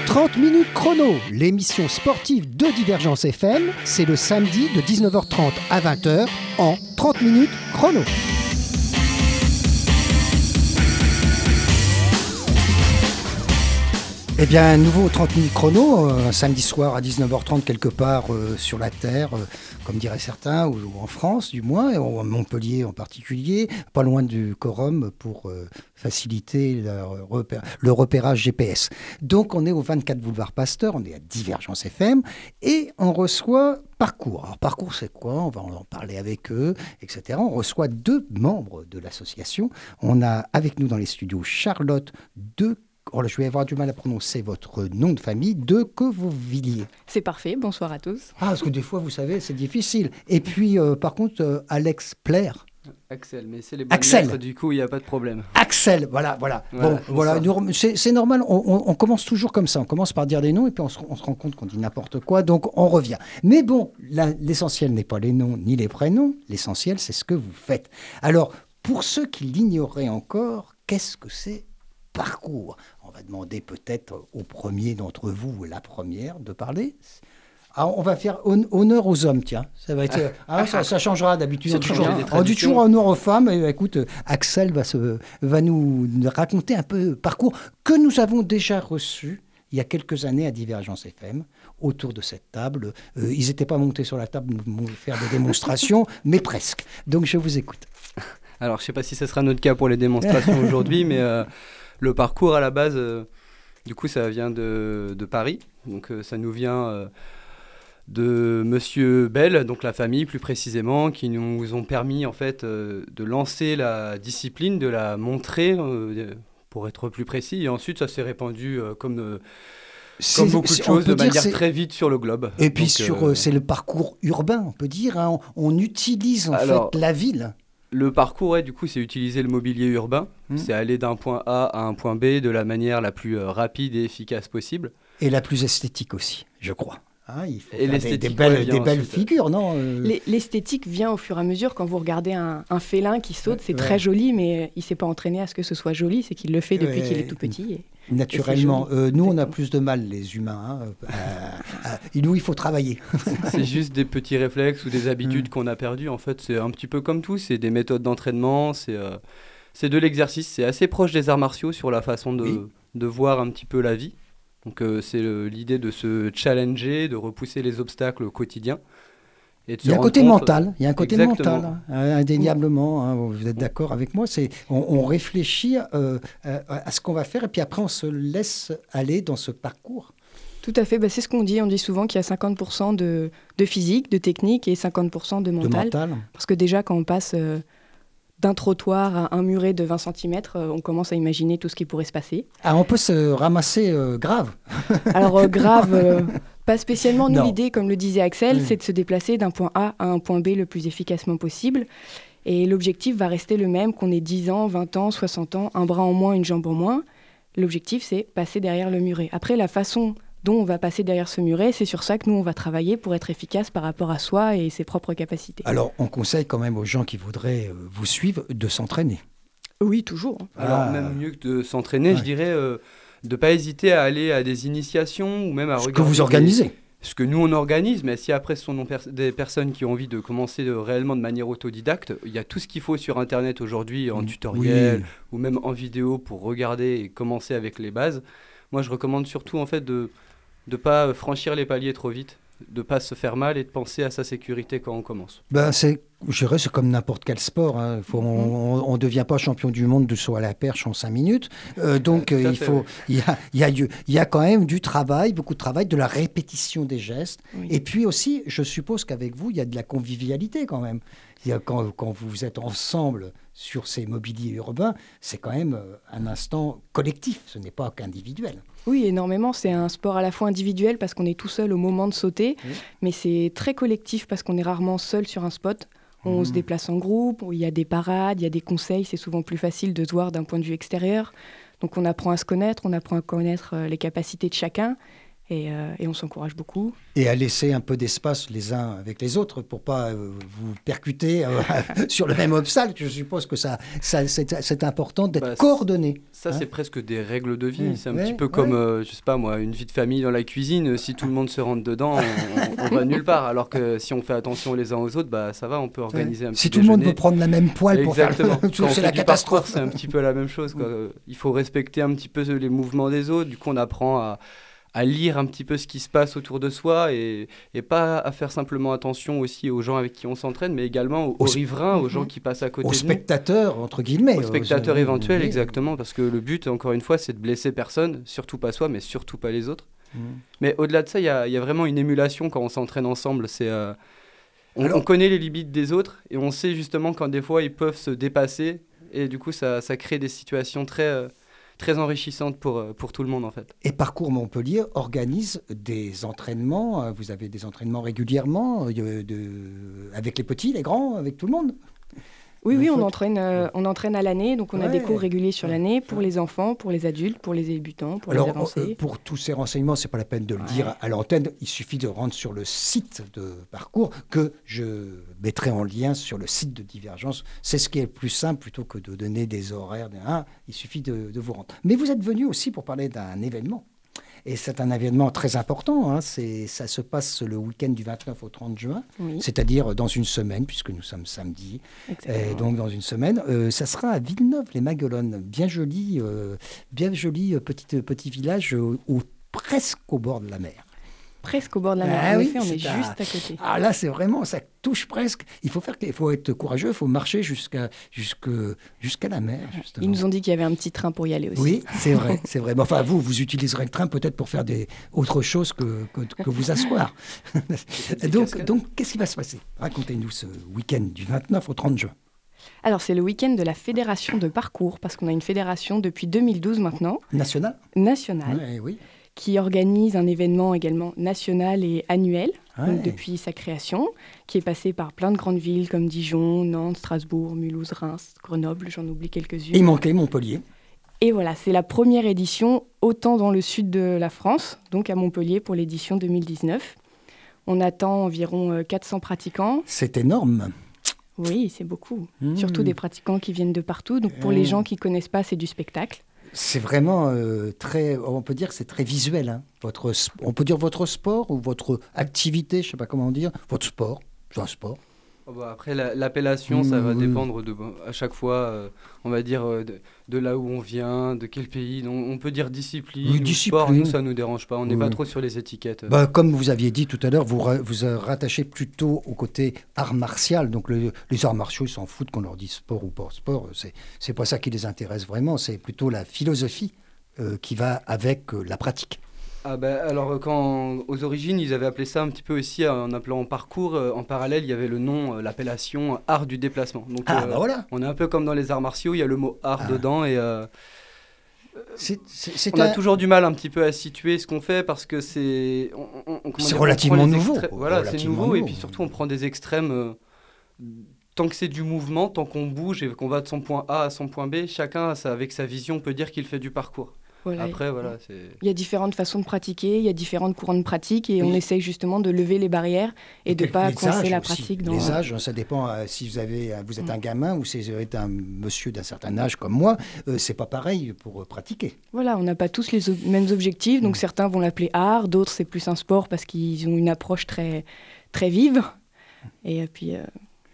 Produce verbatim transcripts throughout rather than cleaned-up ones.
trente minutes chrono, l'émission sportive de Divergence F M, c'est le samedi de dix-neuf heures trente à vingt heures en trente minutes chrono. Eh bien, un nouveau trente minutes chrono, un samedi soir à dix-neuf heures trente quelque part euh, sur la Terre, euh, comme diraient certains, ou, ou en France du moins, ou à Montpellier en particulier, pas loin du quorum pour euh, faciliter la repère, le repérage G P S. Donc on est au vingt-quatre boulevard Pasteur, on est à Divergence F M, et on reçoit Parcours. Alors Parcours c'est quoi? On va en parler avec eux, et cetera. On reçoit deux membres de l'association. On a avec nous dans les studios Charlotte de Oh là, je vais avoir du mal à prononcer votre nom de famille, de Quevilliers. C'est parfait, bonsoir à tous. Ah, parce que des fois, vous savez, c'est difficile. Et puis, euh, par contre, euh, Alex Plaire. Axel, mais c'est les bonnes Axel. lettres, du coup, il n'y a pas de problème. Axel, voilà, voilà. Voilà, bon, voilà, nous, c'est, c'est normal, on, on, on commence toujours comme ça. On commence par dire des noms et puis on se, on se rend compte qu'on dit n'importe quoi, donc on revient. Mais bon, là, l'essentiel n'est pas les noms ni les prénoms, l'essentiel, c'est ce que vous faites. Alors, pour ceux qui l'ignoreraient encore, qu'est-ce que c'est Parcours? On va demander peut-être au premier d'entre vous, ou la première, de parler. Ah, on va faire hon- honneur aux hommes, tiens. Ça va être, ah, ça, ça changera d'habitude. C'est On, toujours, bien, on dit toujours honneur aux femmes. Et, écoute, Axel va, se, va nous raconter un peu Parcours que nous avons déjà reçu il y a quelques années à Divergence F M, autour de cette table. Euh, ils n'étaient pas montés sur la table pour faire des démonstrations, mais presque. Donc, je vous écoute. Alors, je ne sais pas si ce sera notre cas pour les démonstrations aujourd'hui, mais... Euh, Le parcours, à la base, euh, du coup, ça vient de, de Paris. Donc, euh, ça nous vient euh, de Monsieur Bell, donc la famille plus précisément, qui nous ont permis, en fait, euh, de lancer la discipline, de la montrer, euh, pour être plus précis. Et ensuite, ça s'est répandu euh, comme, euh, comme beaucoup de choses, de manière c'est... très vite sur le globe. Et puis, donc, sur, euh, c'est le parcours urbain, on peut dire. Hein. On, on utilise, en Alors, fait, la ville. Le parcours, ouais, du coup, c'est utiliser le mobilier urbain. Mmh. C'est aller d'un point A à un point B de la manière la plus euh, rapide et efficace possible. Et la plus esthétique aussi, je crois. Hein, il faut et l'esthétique, des, des belles, ouais, des belles figures, non euh... L'esthétique vient au fur et à mesure. Quand vous regardez un, un félin qui saute, ouais, c'est ouais. très joli, mais il ne s'est pas entraîné à ce que ce soit joli. C'est qu'il le fait depuis ouais. qu'il est tout petit. Et... Naturellement. Euh, nous, on a plus de mal, les humains. Hein. Euh, euh, nous, il faut travailler. C'est juste des petits réflexes ou des habitudes mmh. qu'on a perdues. En fait, c'est un petit peu comme tout. C'est des méthodes d'entraînement. C'est, euh, c'est de l'exercice. C'est assez proche des arts martiaux sur la façon de, oui. de voir un petit peu la vie. Donc, euh, c'est le, l'idée de se challenger, de repousser les obstacles au quotidien. Et il y a un côté compte... mental, il y a un côté Exactement. mental, hein, indéniablement, hein, vous êtes d'accord avec moi, c'est, on, on réfléchit euh, à, à ce qu'on va faire et puis après on se laisse aller dans ce parcours. Tout à fait, bah, c'est ce qu'on dit, on dit souvent qu'il y a cinquante pour cent de, de physique, de technique et cinquante pour cent de mental. De mental. Parce que déjà quand on passe euh, d'un trottoir à un muret de vingt centimètres, euh, on commence à imaginer tout ce qui pourrait se passer. Ah, on peut se ramasser euh, grave. Alors euh, grave... Euh, Pas spécialement. Nous, non. L'idée, comme le disait Axel, mmh. c'est de se déplacer d'un point A à un point B le plus efficacement possible. Et l'objectif va rester le même, qu'on ait dix ans, vingt ans, soixante ans, un bras en moins, une jambe en moins. L'objectif, c'est passer derrière le muret. Après, la façon dont on va passer derrière ce muret, c'est sur ça que nous, on va travailler pour être efficace par rapport à soi et ses propres capacités. Alors, on conseille quand même aux gens qui voudraient euh, vous suivre de s'entraîner. Oui, toujours. Alors, ah. même mieux que de s'entraîner, ouais. je dirais... Euh, de ne pas hésiter à aller à des initiations ou même à ce regarder... Ce que vous organisez des... Ce que nous, on organise, mais si après ce sont des personnes qui ont envie de commencer de, réellement de manière autodidacte, il y a tout ce qu'il faut sur Internet aujourd'hui, en tutoriel oui. ou même en vidéo pour regarder et commencer avec les bases. Moi, je recommande surtout en fait, de ne pas franchir les paliers trop vite, de ne pas se faire mal et de penser à sa sécurité quand on commence. Ben, c'est, je dirais, c'est comme n'importe quel sport. Hein. Faut, on ne devient pas champion du monde de saut à la perche en cinq minutes. Euh, donc, euh, il fait, faut, oui. il y a, il y a, il y a quand même du travail, beaucoup de travail, de la répétition des gestes. Oui. Et puis aussi, je suppose qu'avec vous, il y a de la convivialité quand même. Il y a, quand, quand vous êtes ensemble sur ces mobiliers urbains, c'est quand même un instant collectif, ce n'est pas qu'individuel. Oui, énormément. C'est un sport à la fois individuel parce qu'on est tout seul au moment de sauter, oui. mais c'est très collectif parce qu'on est rarement seul sur un spot. On mmh. se déplace en groupe, il y a des parades, il y a des conseils, c'est souvent plus facile de se voir d'un point de vue extérieur. Donc on apprend à se connaître, on apprend à connaître les capacités de chacun. Et, euh, et on s'encourage beaucoup. Et à laisser un peu d'espace les uns avec les autres pour pas euh, vous percuter euh, sur le même obstacle. Je suppose que ça, ça c'est, c'est important d'être bah, coordonné. Ça, hein. C'est presque des règles de vie. Mmh. C'est un ouais, petit peu comme, ouais. euh, je sais pas moi, une vie de famille dans la cuisine. Si tout le monde se rentre dedans, on, on va nulle part. Alors que si on fait attention les uns aux autres, bah ça va, on peut organiser ouais. un petit Si tout déjeuner. le monde veut prendre la même poêle pour Exactement. faire Quand c'est la catastrophe. Parcours, c'est un petit peu la même chose, quoi. Mmh. Il faut respecter un petit peu les mouvements des autres. Du coup, on apprend à à lire un petit peu ce qui se passe autour de soi et, et pas à faire simplement attention aussi aux gens avec qui on s'entraîne, mais également aux, aux riverains, aux gens qui passent à côté aux de nous. Aux spectateurs, entre guillemets. Aux spectateurs aux... éventuels, exactement, parce que le but, encore une fois, c'est de blesser personne, surtout pas soi, mais surtout pas les autres. Mmh. Mais au-delà de ça, il y a, y a vraiment une émulation quand on s'entraîne ensemble. C'est, euh, on, Alors... on connaît les limites des autres et on sait justement quand des fois, ils peuvent se dépasser et du coup, ça, ça crée des situations très... Euh, très enrichissante pour, pour tout le monde en fait. Et Parcours Montpellier organise des entraînements, vous avez des entraînements régulièrement, de, de, avec les petits, les grands, avec tout le monde? Oui, oui, on entraîne, euh, on entraîne à l'année, donc on ouais. a des cours réguliers sur l'année pour ouais. les enfants, pour les adultes, pour les débutants, pour Alors, les avancés. Euh, pour tous ces renseignements, c'est pas la peine de le ouais. dire à l'antenne, il suffit de rendre sur le site de Parcours que je mettrai en lien sur le site de Divergence. C'est ce qui est le plus simple plutôt que de donner des horaires. Hein, il suffit de, de vous rendre. Mais vous êtes venu aussi pour parler d'un événement. Et c'est un événement très important, hein. c'est, ça se passe le week-end du vingt-neuf au trente juin, oui. c'est-à-dire dans une semaine, puisque nous sommes samedi. Et donc dans une semaine, euh, ça sera à Villeneuve-les-Maguelones, bien joli, euh, bien joli petit, petit village euh, où, presque au bord de la mer. Presque au bord de la mer, ah, en oui, effet, on est, est à... juste à côté. Ah là, c'est vraiment, ça touche presque. Il faut, faire, il faut être courageux, il faut marcher jusqu'à, jusqu'à, jusqu'à la mer. Justement. Ils nous ont dit qu'il y avait un petit train pour y aller aussi. Oui, c'est vrai, c'est vrai. Mais enfin, vous, vous utiliserez le train peut-être pour faire des, autre chose que, que, que vous asseoir. donc, donc, qu'est-ce qui va se passer? Racontez-nous ce week-end du vingt-neuf au trente juin. Alors, c'est le week-end de la Fédération de Parcours, parce qu'on a une fédération depuis deux mille douze maintenant. Nationale Nationale. Ouais, oui. Qui organise un événement également national et annuel, ouais. donc depuis sa création, qui est passé par plein de grandes villes comme Dijon, Nantes, Strasbourg, Mulhouse, Reims, Grenoble, j'en oublie quelques-unes. Et il manquait Montpellier. Et voilà, c'est la première édition, autant dans le sud de la France, donc à Montpellier pour l'édition deux mille dix-neuf. On attend environ quatre cents pratiquants. C'est énorme. Oui, c'est beaucoup. Mmh. Surtout des pratiquants qui viennent de partout. Donc pour mmh. les gens qui ne connaissent pas, c'est du spectacle. C'est vraiment euh, très, on peut dire que c'est très visuel. Hein. Votre, on peut dire votre sport ou votre activité, je ne sais pas comment dire, votre sport, c'est un sport. Oh bah après, la, l'appellation, mmh, ça va oui. dépendre de, à chaque fois, euh, on va dire, euh, de, de là où on vient, de quel pays. Donc, on peut dire discipline, oui, ou discipline. sport, nous, ça ne nous dérange pas. On n'est oui. pas trop sur les étiquettes. Bah, comme vous aviez dit tout à l'heure, vous vous rattachez plutôt au côté art martial. Donc, le, les arts martiaux, ils s'en foutent qu'on leur dise sport ou pas sport. C'est, c'est pas ça qui les intéresse vraiment. C'est plutôt la philosophie euh, qui va avec euh, la pratique. Ah bah, alors, quand, aux origines, ils avaient appelé ça un petit peu aussi, en appelant parcours, euh, en parallèle, il y avait le nom, euh, l'appellation art du déplacement. Donc, ah, euh, bah voilà. On est un peu comme dans les arts martiaux, il y a le mot art ah. dedans et... Euh, c'est, c'est, c'est on un... a toujours du mal un petit peu à situer ce qu'on fait parce que c'est... On, on, c'est dire, relativement nouveau. Extré... Voilà, relativement c'est nouveau, nouveau et puis surtout, on prend des extrêmes... Euh, tant que c'est du mouvement, tant qu'on bouge et qu'on va de son point A à son point B, chacun, ça, avec sa vision, peut dire qu'il fait du parcours. Voilà. Après, voilà, c'est... Il y a différentes façons de pratiquer, il y a différentes courants de pratique et oui. on essaye justement de lever les barrières et, et de ne pas coincer la aussi. pratique. Dans... Les âges, ça dépend euh, si vous, avez, vous êtes mmh. un gamin ou si vous êtes un monsieur d'un certain âge comme moi, euh, c'est pas pareil pour euh, pratiquer. Voilà, on n'a pas tous les ob- mêmes objectifs, donc mmh. certains vont l'appeler art, d'autres c'est plus un sport parce qu'ils ont une approche très, très vive. Et puis... Euh...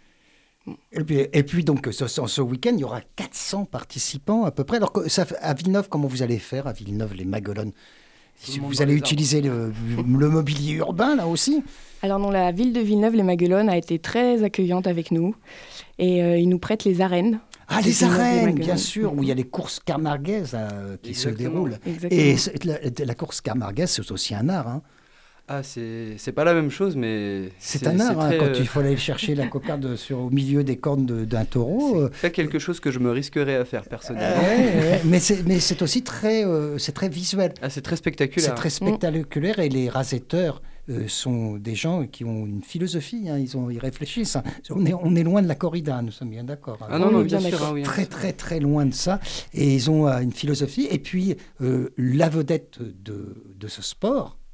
Et puis, et puis donc, ce, ce week-end, il y aura quatre cents participants à peu près. Alors, ça, à Villeneuve, comment vous allez faire à Villeneuve-les-Maguelones? Vous allez utiliser le, le mobilier urbain, là aussi? Alors non, la ville de Villeneuve-les-Maguelones a été très accueillante avec nous. Et euh, ils nous prêtent les arènes. Ah, les arènes, bien sûr, où il y a les courses camarguaises euh, qui Exactement. se déroulent. Exactement. Et la, la course camarguaise, c'est aussi un art, hein. Ah, c'est, c'est pas la même chose, mais... C'est, c'est un art, c'est hein, très, quand euh... il faut aller chercher la cocarde sur, au milieu des cornes de, d'un taureau. C'est pas quelque chose que je me risquerais à faire, personnellement. Euh, ouais, ouais. Mais, c'est, mais c'est aussi très, euh, c'est très visuel. Ah, c'est très spectaculaire. C'est très spectaculaire, mmh. et les rasetteurs euh, sont des gens qui ont une philosophie, hein, ils, ont, ils réfléchissent. Hein. On, est, on est loin de la corrida, nous sommes bien d'accord. Hein. Ah non, non, bien, bien sûr. Ah, oui, très, hein. très, très loin de ça. Et ils ont euh, une philosophie. Et puis, euh, la vedette de, de ce sport...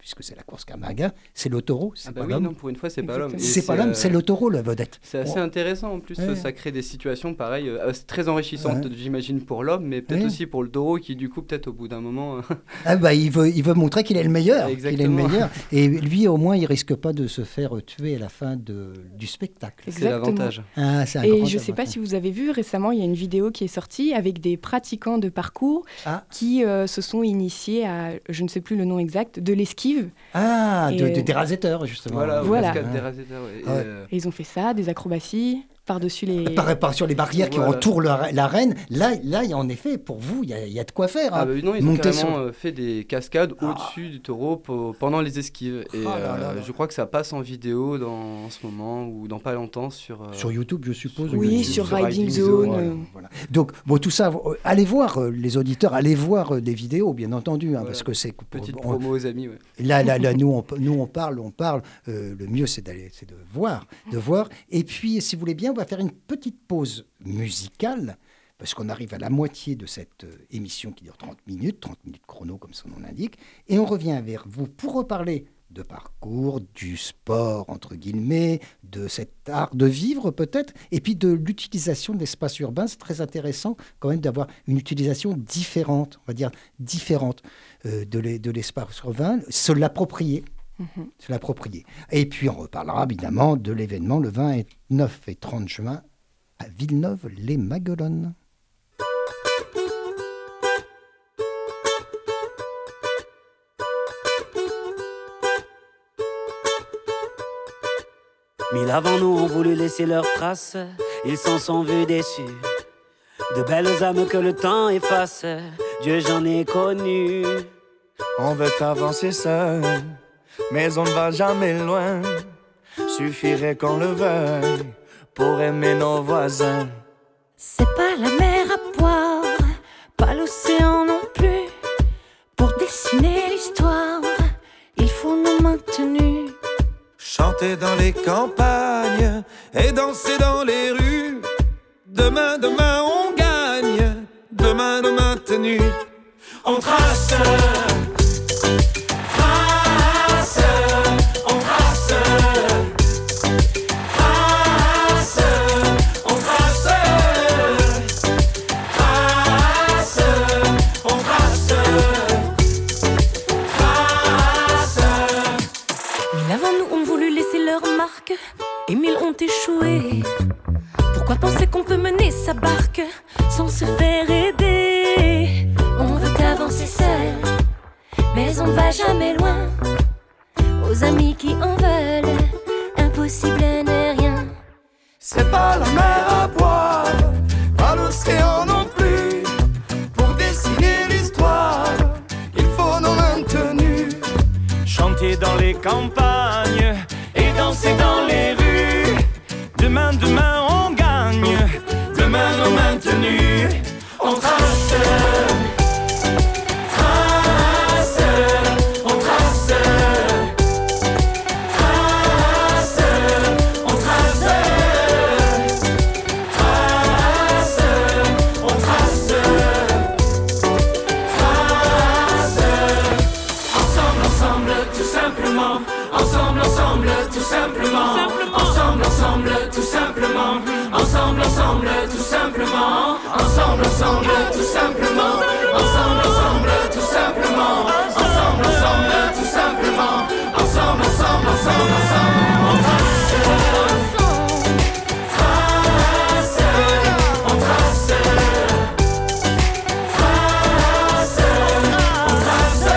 puisque c'est la course Camargue, c'est le taureau, c'est ah pas bah oui, l'homme. non, pour une fois, c'est pas l'homme. Et C'est pas l'homme, euh, c'est le taureau, la vedette. C'est assez Ouais. intéressant en plus, Ouais. ça crée des situations pareilles, euh, c'est très enrichissantes, Ouais. j'imagine, pour l'homme, mais peut-être Ouais. aussi pour le taureau qui, du coup, peut-être au bout d'un moment. Ah bah, il veut, il veut montrer qu'il est le meilleur, qu'il est le Exactement. meilleur. Et lui, au moins, il risque pas de se faire tuer à la fin de, du spectacle. C'est Exactement. l'avantage. Ah, c'est un Et grand je ne sais pas avantage. si vous avez vu, récemment, il y a une vidéo qui est sortie avec des pratiquants de parcours Ah, qui euh, se sont initiés à, je ne sais plus le nom exact, de l'esquive. ah de, Et- de- des raseteurs, justement. Voilà, Voilà. cascade des raseteurs, ouais. Et, Ouais. euh, Et ils ont fait ça, des acrobaties, par-dessus les... Par, par- sur les barrières qui Voilà. entourent la- l'arène, là, là, il y a en effet, pour vous, il y a, il y a de quoi faire. Ah hein. bah non, ils ont Monter carrément sur- euh, fait des cascades Ah. au-dessus du taureau pour- pendant les esquives. Et Ah là là euh, là. je crois que ça passe en vidéo dans, en ce moment ou dans pas longtemps sur... euh, Sur YouTube, je suppose. sur Oui, YouTube. sur sur Riding Riding Zone. Zone, Voilà, euh, voilà. Donc, bon, tout ça, euh, allez voir, euh, les auditeurs, allez voir euh, des vidéos, bien entendu, hein, Voilà. parce que c'est... Petite on- promo aux amis, ouais. Là, là, là, nous, on, nous, on parle, on parle. euh, le mieux, c'est d'aller, c'est de voir, de voir. Et puis, si vous voulez bien, on va faire une petite pause musicale, parce qu'on arrive à la moitié de cette euh, émission qui dure trente minutes, trente minutes chrono, comme son nom l'indique. Et on revient vers vous pour reparler de parcours, du sport, entre guillemets, de cet art de vivre peut-être, et puis de l'utilisation de l'espace urbain. C'est très intéressant quand même d'avoir une utilisation différente, on va dire différente euh, de l'e- de l'espace urbain, se l'approprier. Mhm. Se l'approprier. Et puis on reparlera évidemment de l'événement le vingt-neuf et trente juin à Villeneuve-les-Maguelones. Mille avant nous ont voulu laisser leurs traces, ils s'en sont vus déçus. De belles âmes que le temps efface, Dieu j'en ai connu. On veut avancer seul, mais on ne va jamais loin. Suffirait qu'on le veuille pour aimer nos voisins. C'est pas la mer à boire, pas l'océan non plus. Pour dessiner l'histoire, il faut nos mains tenues. Chanter dans les campagnes et danser dans les rues. Demain, demain, on gagne. Demain, demain, tenue. On trace, trace, on trace, trace, on trace, trace, on trace, trace. Mille avant nous ont voulu laisser leur marque, et mille ont échoué. Pourquoi penser qu'on peut mener sa barque sans se faire aider? On veut avancer seul, mais on ne va jamais loin. Aux amis qui en veulent, impossible n'est rien. C'est pas la mer à boire, pas l'océan non plus. Pour dessiner l'histoire, il faut nos mains tenues. Chanter dans les campagnes et danser dans les rues. Demain, demain, on gagne. Demain, nos mains tenues. On trace, trace, on trace, trace, on trace, trace, on trace, trace. Ensemble, ensemble, tout simplement. Ensemble, ensemble, tout simplement. Ensemble, ensemble, tout simplement. Ensemble, ensemble, tout simplement. Ensemble, ensemble, tout simplement. Ensemble, ensemble, tout simplement. Ensemble, ensemble, tout simplement. Ensemble, ensemble, ensemble, ensemble. On trace, trace, on trace, trace, on trace,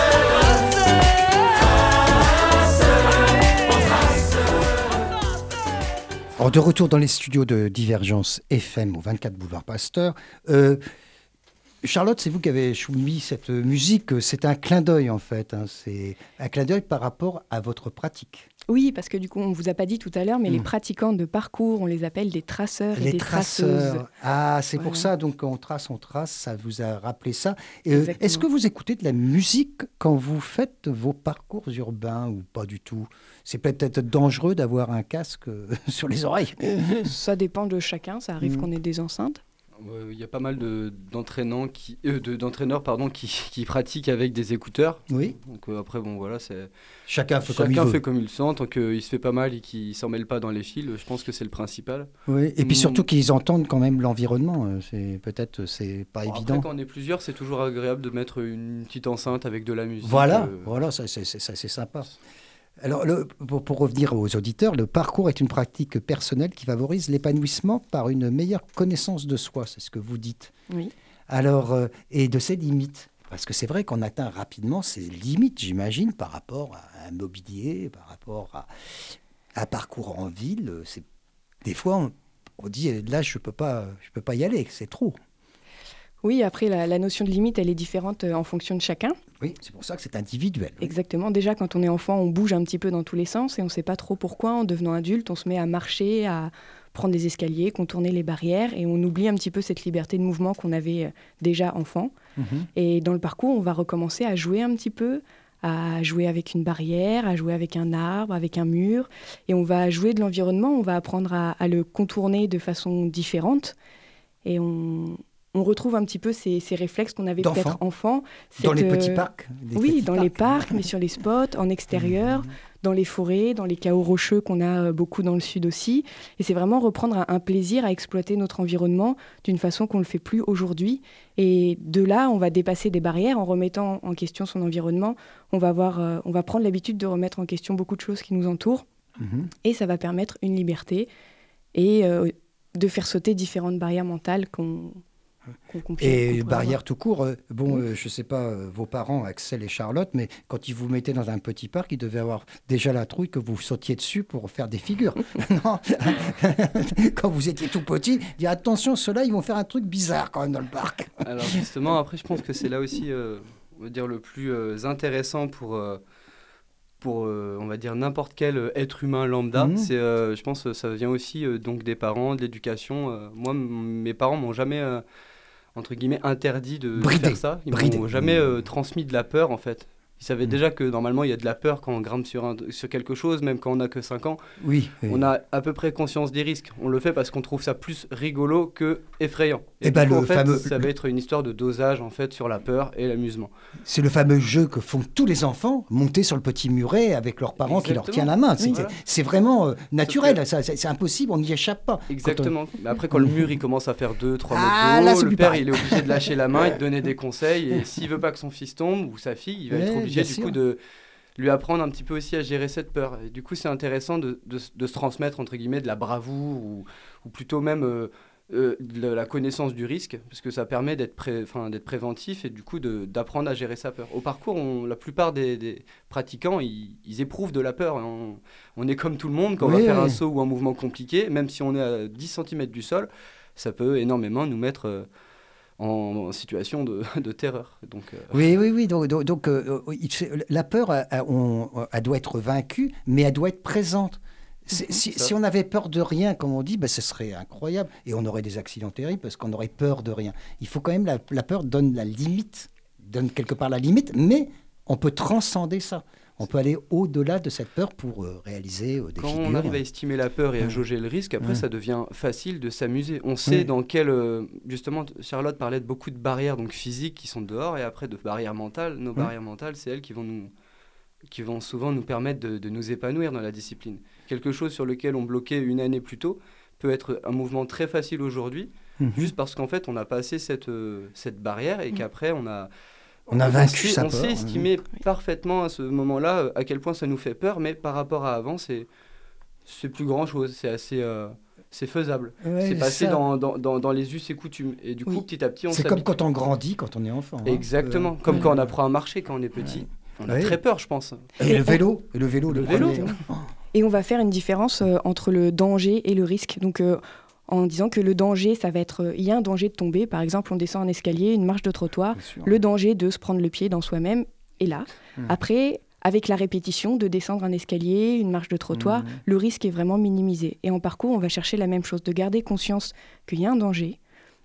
Alors, de retour dans les studios de Divergence F M au vingt-quatre boulevard Pasteur. Euh, Charlotte, c'est vous qui avez choisi cette musique. C'est un clin d'œil, en fait. hein. C'est un clin d'œil par rapport à votre pratique. Oui, parce que du coup, on ne vous a pas dit tout à l'heure, mais les Mm. pratiquants de parcours, on les appelle des traceurs et Les des traceuses. traceurs. Ah, c'est pour Voilà. ça. Donc, on trace, on trace. Ça vous a rappelé ça. Et, euh, Exactement. Est-ce que vous écoutez de la musique quand vous faites vos parcours urbains ou pas du tout? C'est peut-être dangereux d'avoir un casque euh, sur les oreilles. Ça dépend de chacun, ça arrive Mm. qu'on ait des enceintes. Il y a pas mal de, d'entraînants qui, euh, de, d'entraîneurs pardon, qui, qui pratiquent avec des écouteurs. Oui. Donc euh, après, bon, voilà, c'est... Chacun fait Chacun comme il veut. fait comme il le sent, tant qu'il ne se fait pas mal et qu'il ne s'en mêle pas dans les fils, je pense que c'est le principal. Oui. Et puis Mmh. surtout qu'ils entendent quand même l'environnement. C'est, peut-être c'est pas Bon, évident. après, quand on est plusieurs, c'est toujours agréable de mettre une petite enceinte avec de la musique. Voilà, euh, voilà, ça, c'est, c'est, ça, c'est sympa. Alors, le, pour, pour revenir aux auditeurs, le parcours est une pratique personnelle qui favorise l'épanouissement par une meilleure connaissance de soi, c'est ce que vous dites. Oui. Alors, euh, et de ses limites. Parce que c'est vrai qu'on atteint rapidement ses limites, j'imagine, par rapport à un mobilier, par rapport à un parcours en ville. C'est, des fois, on, on dit, là, je ne peux pas, je peux pas y aller, c'est trop. Oui, après, la, la notion de limite, elle est différente euh, en fonction de chacun. Oui, c'est pour ça que c'est individuel. Oui. Exactement. Déjà, quand on est enfant, on bouge un petit peu dans tous les sens et on ne sait pas trop pourquoi. En devenant adulte, on se met à marcher, à prendre des escaliers, contourner les barrières et on oublie un petit peu cette liberté de mouvement qu'on avait euh, déjà enfant. Mm-hmm. Et dans le parcours, on va recommencer à jouer un petit peu, à jouer avec une barrière, à jouer avec un arbre, avec un mur. Et on va jouer de l'environnement, on va apprendre à, à le contourner de façon différente. Et on... On retrouve un petit peu ces, ces réflexes qu'on avait D'enfant. peut-être enfant. Dans Cette, les euh, petits parcs des Oui, petits dans parcs. les parcs, mais sur les spots, en extérieur, mmh. dans les forêts, dans les chaos rocheux qu'on a beaucoup dans le sud aussi. Et c'est vraiment reprendre un, un plaisir à exploiter notre environnement d'une façon qu'on ne le fait plus aujourd'hui. Et de là, on va dépasser des barrières en remettant en question son environnement. On va, avoir, euh, on va prendre l'habitude de remettre en question beaucoup de choses qui nous entourent. Mmh. Et ça va permettre une liberté et euh, de faire sauter différentes barrières mentales qu'on... Et barrière tout court, euh, bon, mmh. euh, je ne sais pas, euh, vos parents, Axel et Charlotte, mais quand ils vous mettaient dans un petit parc, ils devaient avoir déjà la trouille que vous sautiez dessus pour faire des figures. Non. Quand vous étiez tout petit, dire attention, ceux-là, ils vont faire un truc bizarre quand même dans le parc. Alors justement, après, je pense que c'est là aussi, euh, on va dire, le plus euh, intéressant pour... Euh, pour, euh, on va dire, n'importe quel être humain lambda. Mmh. C'est, euh, je pense que ça vient aussi euh, donc des parents, de l'éducation. Euh, moi, m- mes parents m'ont jamais, euh, entre guillemets, interdit de, de faire ça. Ils Bridé. m'ont jamais euh, transmis de la peur, en fait. Ils savaient mmh. déjà que normalement, il y a de la peur quand on grimpe sur, un, sur quelque chose, même quand on n'a que cinq ans. Oui, oui. On a à peu près conscience des risques. On le fait parce qu'on trouve ça plus rigolo que effrayant. Et, et du bah coup, le en fait, fameux... ça va être une histoire de dosage, en fait, sur la peur et l'amusement. C'est le fameux jeu que font tous les enfants, monter sur le petit muret avec leurs parents Exactement. Qui leur tiennent la main. C'est, oui, voilà. c'est vraiment euh, naturel, ça, c'est, c'est impossible, on n'y échappe pas. Exactement. On... Mais après, quand le mur il commence à faire deux, trois ah, mètres de haut, là, le père pareil. il est obligé de lâcher la main et de donner des conseils. Et s'il veut pas que son fils tombe ou sa fille, il va ouais, être obligé du sûr. coup de lui apprendre un petit peu aussi à gérer cette peur. Et du coup, c'est intéressant de, de, de se transmettre, entre guillemets, de la bravoure ou, ou plutôt même euh, euh, de la connaissance du risque, parce que ça permet d'être, pré, d'être préventif et du coup de, d'apprendre à gérer sa peur. Au parcours, on, la plupart des, des pratiquants, ils, ils éprouvent de la peur. On, on est comme tout le monde, quand oui, on va faire oui. un saut ou un mouvement compliqué, même si on est à dix centimètres du sol, ça peut énormément nous mettre... Euh, En, en situation de, de terreur. Donc, euh... Oui, oui, oui. Donc, donc, donc euh, la peur, elle, on, elle doit être vaincue, mais elle doit être présente. C'est, si, si on avait peur de rien, comme on dit, ben, ce serait incroyable. Et on aurait des accidents terribles parce qu'on aurait peur de rien. Il faut quand même, la, la peur donne la limite, donne quelque part la limite, mais on peut transcender ça. On peut aller au-delà de cette peur pour euh, réaliser euh, des Quand figures. Quand on arrive à estimer la peur et à jauger le risque, après, mmh. ça devient facile de s'amuser. On sait mmh. dans quel... Euh, justement, Charlotte parlait de beaucoup de barrières donc, physiques qui sont dehors et après de barrières mentales. Nos mmh. barrières mentales, c'est elles qui vont, nous, qui vont souvent nous permettre de, de nous épanouir dans la discipline. Quelque chose sur lequel on bloquait une année plus tôt peut être un mouvement très facile aujourd'hui, mmh. juste parce qu'en fait, on a passé cette, euh, cette barrière et mmh. qu'après, on a... On a vaincu on sa peur. On sait estimer oui. parfaitement à ce moment-là à quel point ça nous fait peur, mais par rapport à avant, c'est, c'est plus grand-chose, c'est assez... Euh, c'est faisable. Ouais, c'est passé dans, dans, dans, dans les us et coutumes. Et du coup, oui. petit à petit, on C'est s'habitue. comme quand on grandit, quand on est enfant. Exactement. Hein. Comme ouais. quand on apprend à marcher quand on est petit. Ouais. On a ouais. très peur, je pense. Et, et le vélo Et le vélo, le, le vélo. Et on va faire une différence euh, entre le danger et le risque. Donc... Euh, en disant que le danger, ça va être... Il y a un danger de tomber. Par exemple, on descend un escalier, une marche de trottoir. Le danger de se prendre le pied dans soi-même est là. Mmh. Après, avec la répétition de descendre un escalier, une marche de trottoir, mmh. le risque est vraiment minimisé. Et en parcours, on va chercher la même chose, de garder conscience qu'il y a un danger,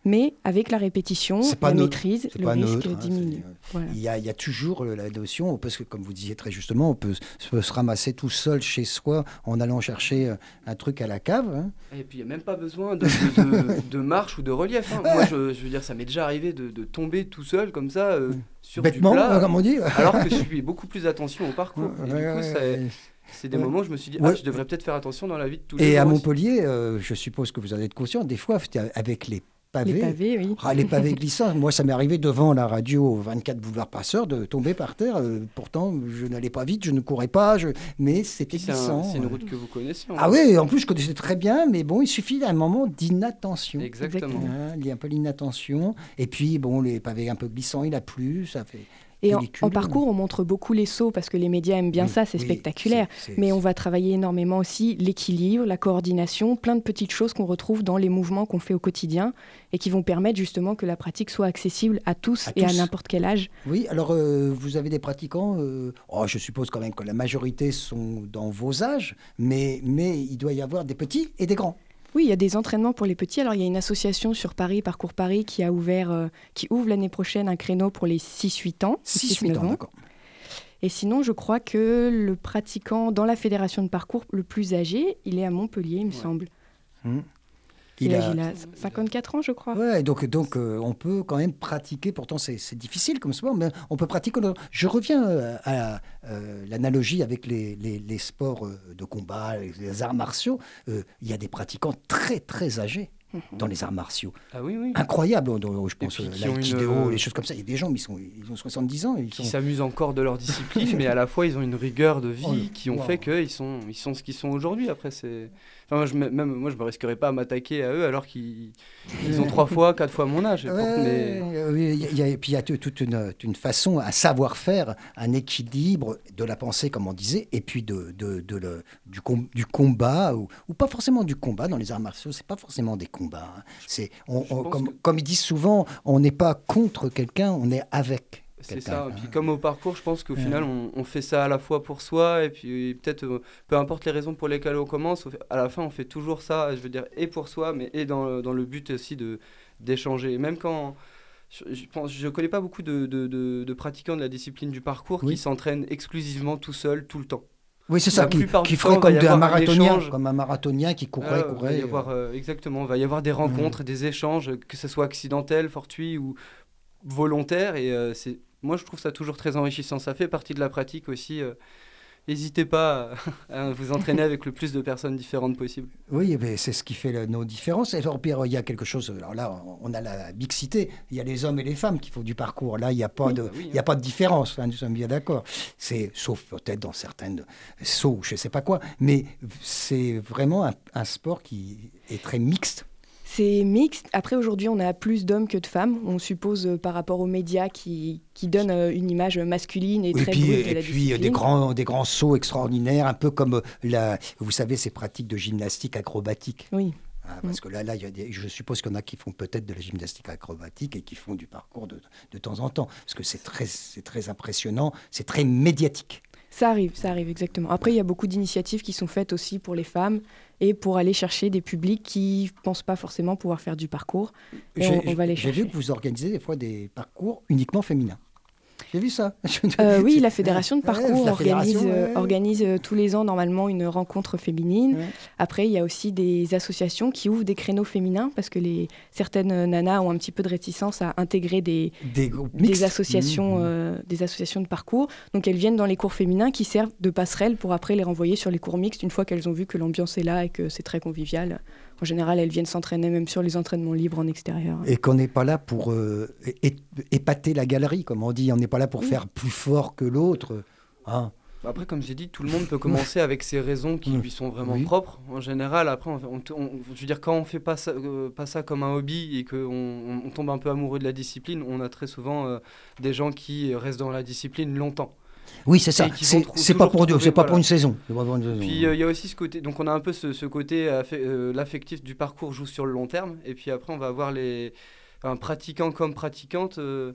mais avec la répétition, pas la neutre. maîtrise, C'est le pas risque neutre, hein, diminue. c'est- Voilà. Il y, a, il y a toujours la notion, parce que comme vous disiez très justement, on peut, peut se ramasser tout seul chez soi en allant chercher un truc à la cave. Hein. Et puis il n'y a même pas besoin de, de, de, de marche ou de relief. Hein. Moi, je, je veux dire, ça m'est déjà arrivé de, de tomber tout seul comme ça euh, sur Bêtement, du plat, comme on dit. alors que je fais beaucoup plus attention au parcours. Et Ouais, du coup, ouais, ça, ouais. c'est des Ouais. moments où je me suis dit, Ouais. ah, je devrais peut-être faire attention dans la vie de tous les Et jours. à aussi. Montpellier, euh, je suppose que vous en êtes conscient, des fois, avec les pavés, Les pavés, oui. ah, les pavés glissants. Moi, ça m'est arrivé devant la radio vingt-quatre boulevard Passeur de tomber par terre. Euh, pourtant, je n'allais pas vite, je ne courais pas, je... mais c'était C'est, un- glissant. c'est une route que vous connaissez. en Ah fait. oui, en plus, je connaissais très bien, mais bon, il suffit d'un moment d'inattention. Exactement. Hein, il y a un peu l'inattention. Et puis, bon, les pavés un peu glissants, il a plu, ça fait... Et en, pellicule. en parcours, on montre beaucoup les sauts parce que les médias aiment bien Oui, ça, c'est oui, spectaculaire. c'est- c'est- Mais on va travailler énormément aussi l'équilibre, la coordination, plein de petites choses qu'on retrouve dans les mouvements qu'on fait au quotidien et qui vont permettre justement que la pratique soit accessible à tous À et à tous. n'importe quel âge. Oui, alors euh, vous avez des pratiquants, euh, oh, je suppose quand même que la majorité sont dans vos âges, mais, mais il doit y avoir des petits et des grands. Oui, il y a des entraînements pour les petits. Alors, il y a une association sur Paris, Parcours Paris, qui a ouvert, euh, qui ouvre l'année prochaine un créneau pour les six huit ans. six huit ans, d'accord. Et sinon, je crois que le pratiquant dans la fédération de parcours le plus âgé, il est à Montpellier, il me Ouais. semble. Hum. Quel Il âge a... il a cinquante-quatre ans, je crois. Ouais, donc, donc euh, on peut quand même pratiquer, pourtant c'est c'est difficile comme sport, mais on peut pratiquer. Je reviens euh, à euh, l'analogie avec les, les, les sports euh, de combat, les, les arts martiaux. Euh, Il y a des pratiquants très très âgés dans les arts martiaux. Ah oui, oui. Incroyable, dans- je pense, puis euh, qui ont l'aïkido, une, euh, les choses comme ça. Il y a des gens, mais ils, sont, ils ont soixante-dix ans. Ils Qui sont... s'amusent encore de leur discipline, mais à la fois ils ont une rigueur de vie Oh, qui ont wow. fait qu'ils sont, ils sont ce qu'ils sont aujourd'hui. Après, c'est. Enfin, moi, je, me- même moi, je me risquerais pas à m'attaquer à eux alors qu'ils ils ont trois fois, quatre fois mon âge. Et Ouais, pourtant, mais... euh, oui, il y a- il y a- et puis il y a tout- toute une, une façon, un savoir-faire, un équilibre de la pensée, comme on disait, et puis de, de, de le, du, com- du combat, ou, ou pas forcément du combat dans les arts martiaux, c'est pas forcément des combats. hein. C'est, on- Je on- pense comme, que- comme ils disent souvent, on n'est pas contre quelqu'un, on est avec. C'est quelqu'un, ça. hein. Et puis comme au parcours, je pense qu'au Ouais. final, on, on fait ça à la fois pour soi et puis peut-être, euh, peu importe les raisons pour lesquelles on commence, au fait- à la fin, on fait toujours ça, je veux dire, et pour soi, mais et dans, le- dans le but aussi de, d'échanger. Et même quand... Je, je pense, je connais pas beaucoup de, de, de- de pratiquants de la discipline du parcours Oui. qui s'entraînent exclusivement tout seuls, tout le temps. Oui, c'est ça, La qui, plupart qui du ferait temps, il va comme y un avoir un marathonien, échange. comme un marathonien qui courait, Ah, il va courait. y avoir, euh, exactement, il va y avoir des rencontres, des échanges, que ce soit accidentel, fortuit ou volontaire. Et euh, c'est, moi, je trouve ça toujours très enrichissant. Ça fait partie de la pratique aussi. euh, N'hésitez pas à, à vous entraîner avec le plus de personnes différentes possible. Oui, mais c'est ce qui fait le- nos différences. Et alors, Pierre, il y a quelque chose. Alors là, on a la mixité. Il y a les hommes et les femmes qui font du parcours. Là, il n'y a pas Oui, de, bah oui, il y a hein. pas de différence. hein, nous sommes bien d'accord. C'est sauf peut-être dans certaines sauts, je ne sais pas quoi. Mais c'est vraiment un, un sport qui est très mixte. C'est mixte. Après, aujourd'hui, on a plus d'hommes que de femmes. On suppose euh, par rapport aux médias qui, qui donnent euh, une image masculine et Et très puis, brute de et la puis euh, discipline. des grands, des grands sauts extraordinaires, un peu comme euh, la, vous savez, ces pratiques de gymnastique acrobatique. Oui. Ah, parce que là, là il y a des, je suppose qu'il y en a qui font peut-être de la gymnastique acrobatique et qui font du parcours de, de temps en temps. Parce que c'est très, c'est très impressionnant, c'est très médiatique. Ça arrive, ça arrive exactement. Après, il y a beaucoup d'initiatives qui sont faites aussi pour les femmes et pour aller chercher des publics qui ne pensent pas forcément pouvoir faire du parcours. Et on, on va les J'ai chercher. vu que vous organisez des fois des parcours uniquement féminins. J'ai vu ça. Euh, oui, la fédération de Ouais, parcours la organise, fédération, euh, ouais. organise euh, tous les ans normalement une rencontre féminine. Ouais. Après, il y a aussi des associations qui ouvrent des créneaux féminins parce que les, certaines nanas ont un petit peu de réticence à intégrer des, Des groupes des mixtes. associations, Mmh. euh, des associations de parcours. Donc elles viennent dans les cours féminins qui servent de passerelle pour après les renvoyer sur les cours mixtes une fois qu'elles ont vu que l'ambiance est là et que c'est très convivial. En général, elles viennent s'entraîner même sur les entraînements libres en extérieur. Et qu'on n'est pas là pour euh, é- épater la galerie, comme on dit. On n'est pas là pour Oui. faire plus fort que l'autre. Hein. Après, comme j'ai dit, tout le monde peut commencer avec ses raisons qui Mm. lui sont vraiment Oui. propres. En général, après, on, on- on- je veux dire, quand on fait pas ça, euh, pas ça comme un hobby et qu'on on, on tombe un peu amoureux de la discipline, on a très souvent euh, des gens qui restent dans la discipline longtemps. Oui, c'est ça. Et qui vont C'est trou- c'est pas toujours pour Dieu, trouver, c'est pas voilà. pour une saison. C'est pas pour une saison. Puis euh, il y a aussi ce côté, donc on a un peu ce, ce côté, affe- euh, l'affectif du parcours joue sur le long terme. Et puis après, on va avoir les un pratiquant comme pratiquante. euh,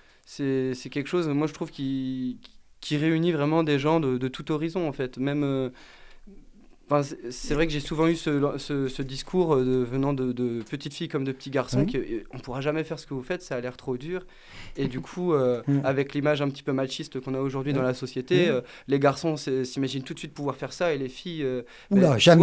c'est c'est quelque chose, moi je trouve, qui, qui réunit vraiment des gens de, de tout horizon en fait. Même, euh, Enfin, c'est, c'est vrai que j'ai souvent eu ce, ce, ce discours de, venant de, de petites filles comme de petits garçons, Oui. qu'on ne pourra jamais faire ce que vous faites, ça a l'air trop dur. Et du coup, euh, mmh. avec l'image un petit peu machiste qu'on a aujourd'hui mmh. dans la société, mmh. euh, les garçons s'imaginent tout de suite pouvoir faire ça et les filles... Euh, Oula, ben, jamais.